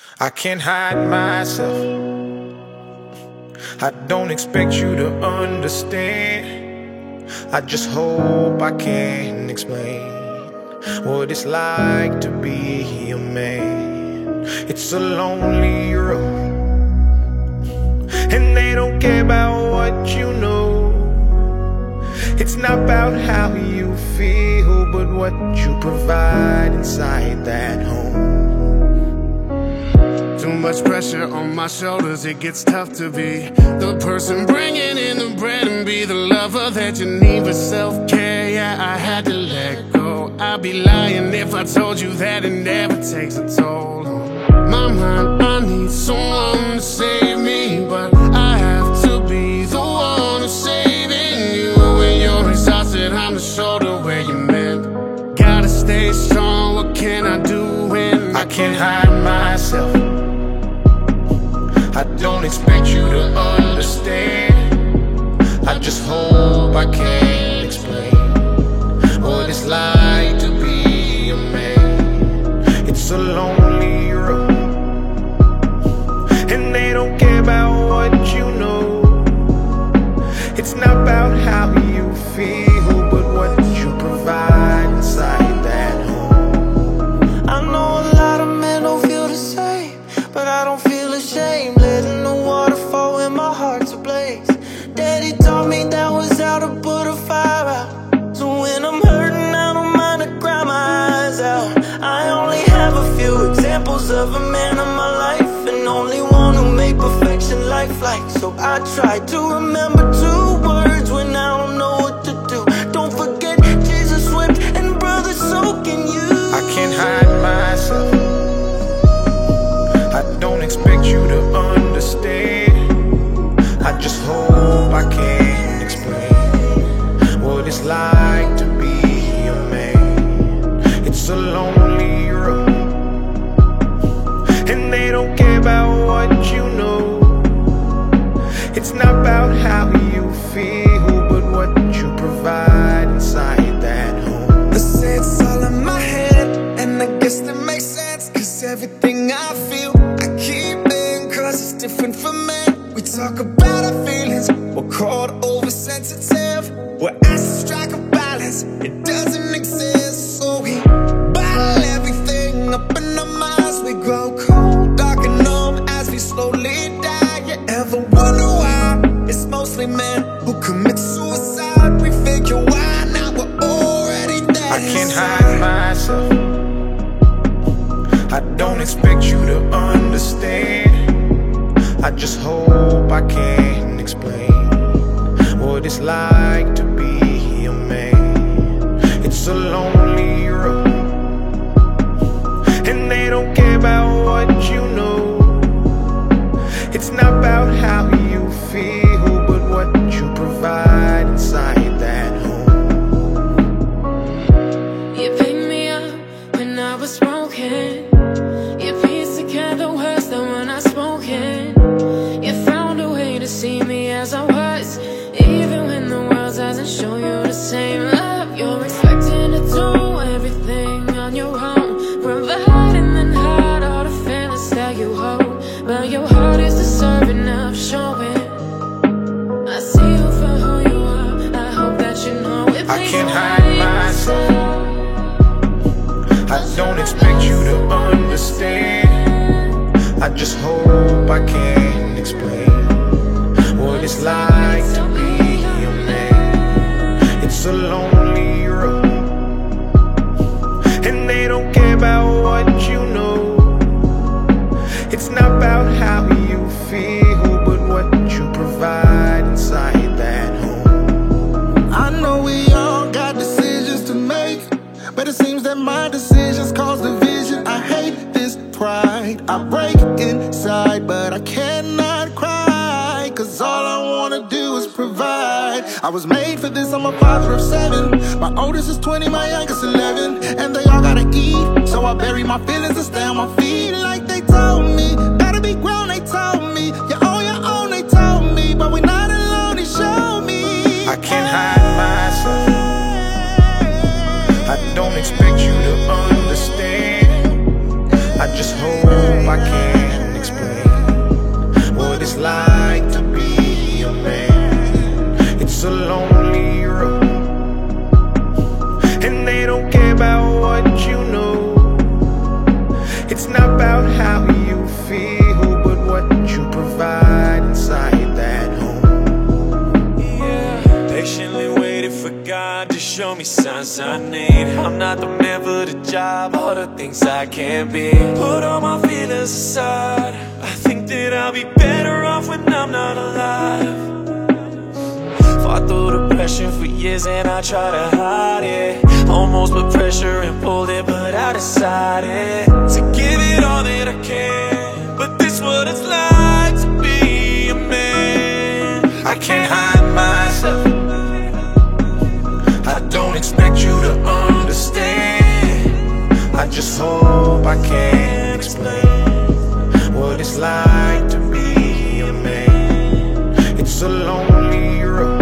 I can't hide myself. I don't expect you to understand. I just hope I can explain what it's like to be a man. It's a lonely road, and they don't care about what you know. It's not about how you feel, but what you provide inside that home. Too much pressure on my shoulders, it gets tough to be the person bringing in the bread and be the lover that you need. With self-care, yeah, I had to let go. I'd be lying if I told you that it never takes a toll on my mind. I need someone to save me, but I have to be the one who's saving you. When you're exhausted, I'm the shoulder where you mend. Gotta stay strong, what can I do when I can't hide myself? I don't expect you to understand. I just hope I can explain what it's like to be a man. It's a lonely road, and they don't care about what you know. It's not about how you feel, but what you provide inside that home. I know a lot of men don't feel the same, but I don't feel ashamed letting the water fall when my heart's ablaze. Daddy taught me that was how to put a fire out. So when I'm hurting, I don't mind to cry my eyes out. I only have a few examples of a man in my life, and only one who made perfection lifelike. So I try to remember 2 words when I don't know what to do. Don't forget Jesus wept, and brother, so can you. I can't hide myself. I don't expect you to understand. I just hope I can explain what it's like to be a man. It's a lonely road, and they don't care about what you know. It's not about how you feel, but what you provide inside that home. They say it's all in my head, and I guess that makes sense, cause everything I feel, I keep in, cause it's different for men. We talk about our feelings, we're called oversensitive. We're asked to strike a balance, it doesn't exist. So we bottle everything up in our minds. We grow cold, dark and numb as we slowly die. You ever wonder why it's mostly men who commit suicide? We figure why now we're already dead. I can't hide myself. I don't expect you to understand. I just hope I can explain what it's like to be a man. It's a lonely road, and they don't care about what you know. It's not about how you feel, but what you provide inside that home. You picked me up when I was broken. You pieced together words that were not spoken. You found a way to see me as I was, even when the world doesn't show you the same love. You're expecting to do everything on your own, providing and hide all the feelings that you hold. But your heart is deserving of showing. I see you for who you are, I hope that you know it. I can't hide myself. I don't expect you to understand. I just hope I can explain what it's like to be a man. It's a lonely road, and they don't care about what you know. It's not about how you feel, but what you provide inside that home. I know we all got decisions to make, but it seems that my decisions cause division. I hate this pride, I break inside, but I cannot cry, cause all I wanna do is provide. I was made for this, I'm a father of 7. My oldest is 20, my youngest 11, and they all gotta eat, so I bury my feelings and stay on my feet. Like they told me, gotta be grown, they told me, you're on your own, they told me, but we're not alone, they showed me. I can't hide myself. I don't expect you to understand. I just hope I can about how you feel, but what you provide inside that home. Yeah, patiently waiting for God to show me signs I need. I'm not the man for the job, all the things I can't be. Put all my feelings aside, I think that I'll be better off when I'm not alive. Fought through depression for years and I try to hide it. Almost put pressure and pulled it, but I decided to give it all that I can. But this what it's like to be a man. I can't hide myself, I don't expect you to understand. I just hope I can explain what it's like to be a man. It's a lonely road,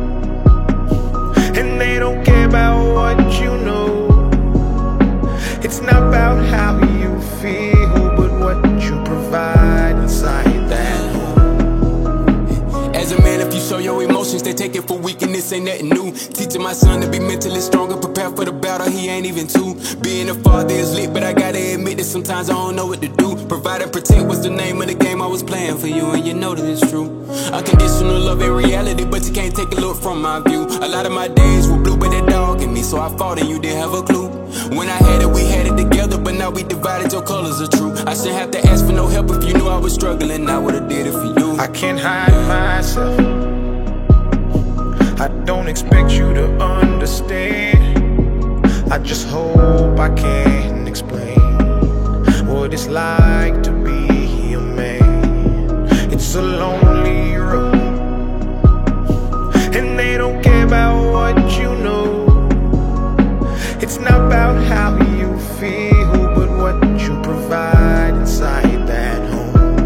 and they don't care about what you know. It's not about how you feel, but what you provide inside that home. As a man, if you show your emotions, they take it for weakness, ain't nothing new. Teaching my son to be mentally stronger, prepare for the battle, he ain't even two. Being a father is lit, but I gotta admit that sometimes I don't know what to do. Provide and protect was the name of the game I was playing for you, and you know that it's true. Unconditional love in reality, but you can't take a look from my view. A lot of my days were blue, but that dog in me, so I fought and you didn't have a clue. When I had it, we had it together, but now we divided, your colors are true. I shouldn't have to ask for no help if you knew I was struggling, I would've did it for you. I can't hide myself, I don't expect you to understand. I just hope I can explain what it's like to be a man. It's a lonely road, and they don't care about what you know. It's not about how you feel, but what you provide inside that home.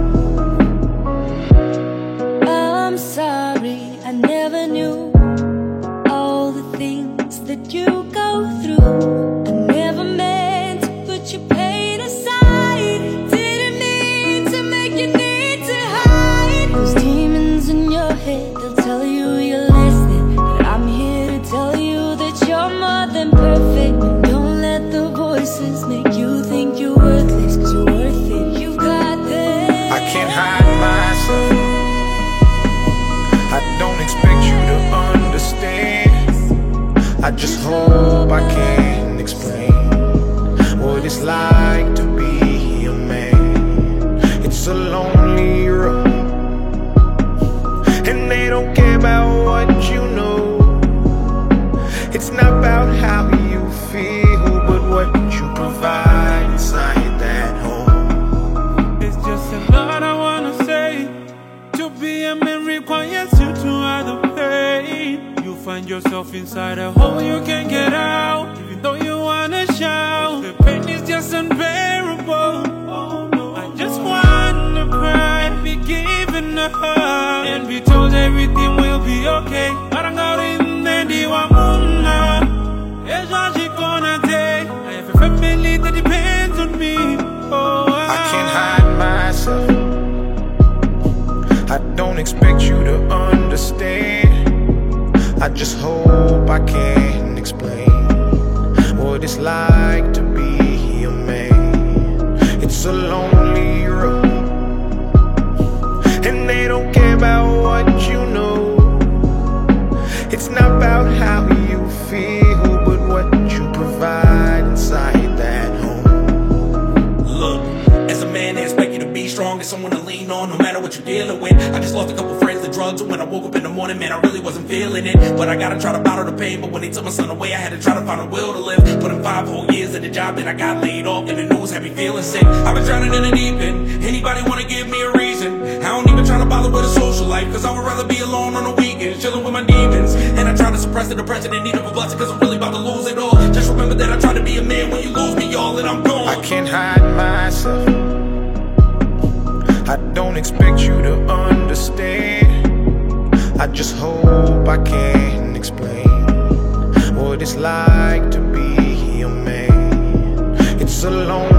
I'm sorry, I never knew all the things that you go through. I never meant to put your pain aside. Didn't mean to make you need to hide. Those demons in your head, they'll tell you you're less than, but I'm here to tell you that you're more than perfect. And don't let the voices make you think you're worthless, 'cause you're worth it, you got this. I can't hide myself, I don't expect you to understand. I just hope I can explain what it's like to be a man. It's a lonely road, and they don't care about what you know. It's not about how you feel, but what you provide inside that home. It's just a lot I wanna say. To be a man requires you to hide the pain. You find yourself inside a hole you can't get out, even though you wanna shout. The pain is just unbearable. I just wanna cry, be given a hug, and be told everything will be okay. I have a family that depends on me. I can't hide myself, I don't expect you to understand. I just hope I can explain what it's like to be a man. It's a lonely road, and they don't care about what you know. It's not about how you feel, but what you provide inside that home. Look, as a man, I expect you to be strong and someone to lean on, no matter what you're dealing with. I just lost a couple friends to drugs, and when I woke up in the morning, man, I really wasn't feeling it. But I gotta try to bottle the pain, but when they took my son away, I had to try to find a will to live. Put in 5 whole years at the job, then I got laid off, and the news had me feeling sick. I've been drowning in the deep end, anybody wanna give me a reason? I don't even try to bother with a social life, 'cause I would rather be alone on the weekends, chilling with my demons. And I try to suppress the depression in need of a blessing, 'cause I'm really about to lose it all. Just remember that I try to be a man when you lose me, y'all, and I'm gone. I can't hide myself, I don't expect you to understand. I just hope I can explain what it's like to be a man. It's a lonely